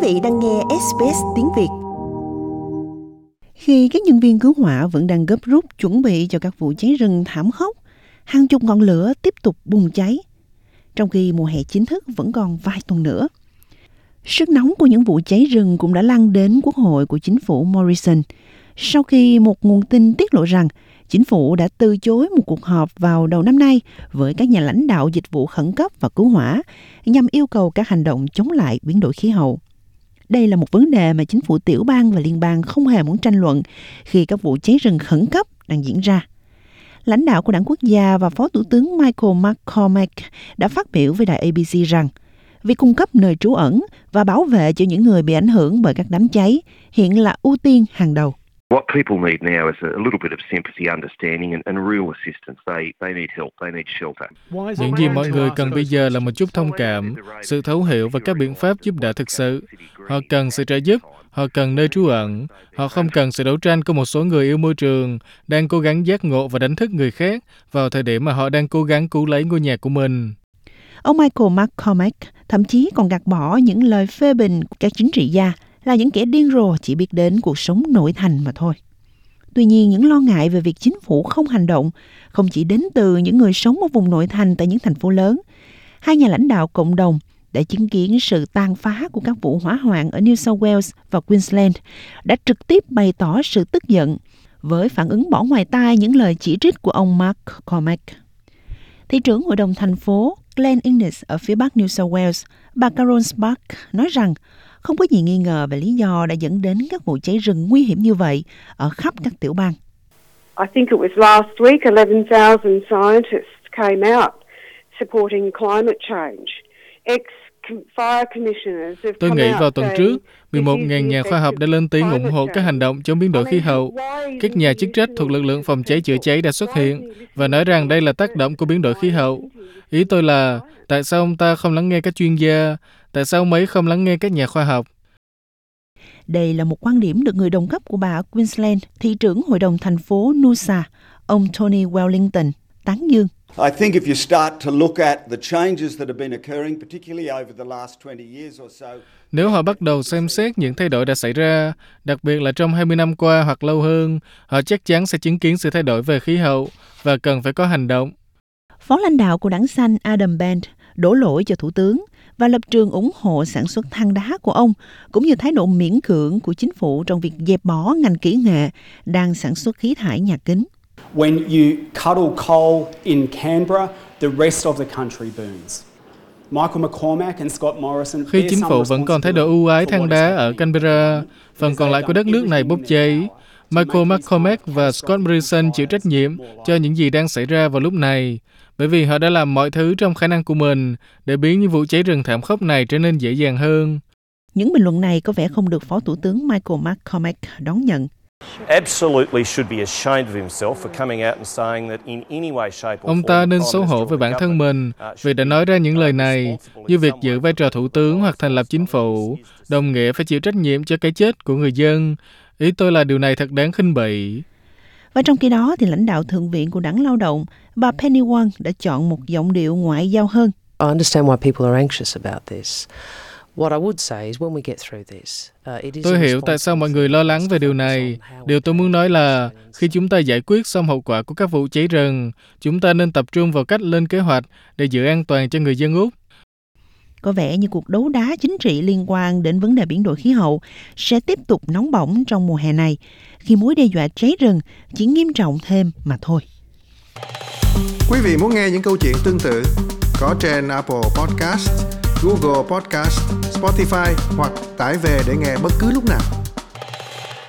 vị đang nghe SBS tiếng Việt. Khi các nhân viên cứu hỏa vẫn đang gấp rút chuẩn bị cho các vụ cháy rừng thảm khốc, hàng chục ngọn lửa tiếp tục bùng cháy, trong khi mùa hè chính thức vẫn còn vài tuần nữa. Sức nóng của những vụ cháy rừng cũng đã lan đến Quốc hội của chính phủ Morrison, sau khi một nguồn tin tiết lộ rằng chính phủ đã từ chối một cuộc họp vào đầu năm nay với các nhà lãnh đạo dịch vụ khẩn cấp và cứu hỏa nhằm yêu cầu các hành động chống lại biến đổi khí hậu. Đây là một vấn đề mà chính phủ tiểu bang và liên bang không hề muốn tranh luận khi các vụ cháy rừng khẩn cấp đang diễn ra. Lãnh đạo của Đảng Quốc gia và Phó Thủ tướng Michael McCormack đã phát biểu với đài ABC rằng việc cung cấp nơi trú ẩn và bảo vệ cho những người bị ảnh hưởng bởi các đám cháy hiện là ưu tiên hàng đầu. What people need now is a little bit of sympathy, understanding and real assistance. They need help, they need shelter. Những gì mọi người cần bây giờ là một chút thông cảm, sự thấu hiểu và các biện pháp giúp đỡ thực sự. Họ cần sự trợ giúp, họ cần nơi trú ẩn, họ không cần sự đấu tranh của một số người yêu môi trường đang cố gắng giác ngộ và đánh thức người khác vào thời điểm mà họ đang cố gắng cứu lấy ngôi nhà của mình. Ông Michael McCormack thậm chí còn gạt bỏ những lời phê bình của các chính trị gia là những kẻ điên rồ chỉ biết đến cuộc sống nội thành mà thôi. Tuy nhiên, những lo ngại về việc chính phủ không hành động không chỉ đến từ những người sống ở vùng nội thành tại những thành phố lớn. Hai nhà lãnh đạo cộng đồng đã chứng kiến sự tàn phá của các vụ hỏa hoạn ở New South Wales và Queensland đã trực tiếp bày tỏ sự tức giận với phản ứng bỏ ngoài tai những lời chỉ trích của ông Mark Cormack. Thị trưởng Hội đồng thành phố Glen Innes ở phía bắc New South Wales, bà Carol Spark nói rằng không có gì nghi ngờ về lý do đã dẫn đến các vụ cháy rừng nguy hiểm như vậy ở khắp các tiểu bang. I think it was last week 11,000 scientists came out supporting climate change. Tôi nghĩ vào tuần trước, 11.000 nhà khoa học đã lên tiếng ủng hộ các hành động chống biến đổi khí hậu. Các nhà chức trách thuộc lực lượng phòng cháy chữa cháy đã xuất hiện và nói rằng đây là tác động của biến đổi khí hậu. Ý tôi là, tại sao ông ta không lắng nghe các chuyên gia? Tại sao ông ấy không lắng nghe các nhà khoa học? Đây là một quan điểm được người đồng cấp của bà ở Queensland, thị trưởng Hội đồng thành phố Noosa, ông Tony Wellington, tán dương. I think if you start to look at the changes that have been occurring, particularly over the last 20 years or so. Nếu họ bắt đầu xem xét những thay đổi đã xảy ra, đặc biệt là trong 20 năm qua hoặc lâu hơn, họ chắc chắn sẽ chứng kiến sự thay đổi về khí hậu và cần phải có hành động. Phó lãnh đạo của đảng xanh Adam Bent đổ lỗi cho thủ tướng và lập trường ủng hộ sản xuất than đá của ông, cũng như thái độ miễn cưỡng của chính phủ trong việc dẹp bỏ ngành kỹ nghệ đang sản xuất khí thải nhà kính. When you cuddle coal in Canberra, the rest of the country burns. Michael McCormack and Scott Morrison. Khi chính phủ vẫn còn thái độ ưu ái than đá ở Canberra, phần còn lại của đất nước này bốc cháy. Michael McCormack và Scott Morrison chịu trách nhiệm cho những gì đang xảy ra vào lúc này, bởi vì họ đã làm mọi thứ trong khả năng của mình để biến những vụ cháy rừng thảm khốc này trở nên dễ dàng hơn. Những bình luận này có vẻ không được Phó Thủ tướng Michael McCormack đón nhận. Ông ta nên xấu hổ với bản thân mình vì đã nói ra những lời này, như việc giữ vai trò thủ tướng hoặc thành lập chính phủ, đồng nghĩa phải chịu trách nhiệm cho cái chết của người dân. Ý tôi là điều này thật đáng khinh bỉ. Và trong khi đó, thì lãnh đạo Thượng viện của Đảng Lao động, bà Penny Wong đã chọn một giọng điệu ngoại giao hơn. I understand why people are anxious about this. Tôi hiểu tại sao mọi người lo lắng về điều này. Điều tôi muốn nói là, khi chúng ta giải quyết xong hậu quả của các vụ cháy rừng, chúng ta nên tập trung vào cách lên kế hoạch để giữ an toàn cho người dân Úc. Có vẻ như cuộc đấu đá chính trị liên quan đến vấn đề biến đổi khí hậu sẽ tiếp tục nóng bỏng trong mùa hè này, khi mối đe dọa cháy rừng chỉ nghiêm trọng thêm mà thôi. Quý vị muốn nghe những câu chuyện tương tự có trên Apple Podcast, Google Podcast, Spotify hoặc tải về để nghe bất cứ lúc nào.